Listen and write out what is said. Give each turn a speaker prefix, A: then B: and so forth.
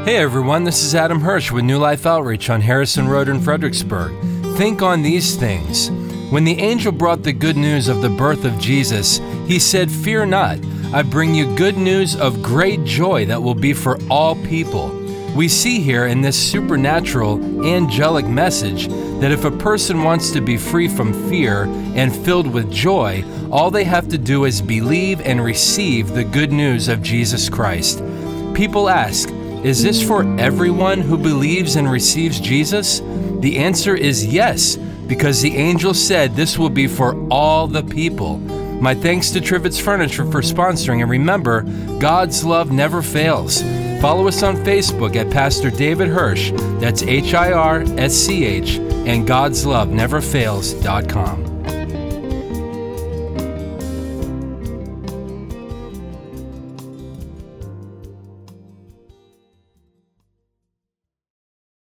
A: Hey everyone, this is Adam Hirsch with New Life Outreach on Harrison Road in Fredericksburg. Think on these things. When the angel brought the good news of the birth of Jesus, he said, "Fear not, I bring you good news of great joy that will be for all people." We see here in this supernatural, angelic message that if a person wants to be free from fear and filled with joy, all they have to do is believe and receive the good news of Jesus Christ. People ask, is this for everyone who believes and receives Jesus? The answer is yes, because the angel said this will be for all the people. My thanks to Trivets Furniture for sponsoring, and remember, God's love never fails. Follow us on Facebook at Pastor David Hirsch, that's HIRSCH, and God'sLoveNeverFails.com.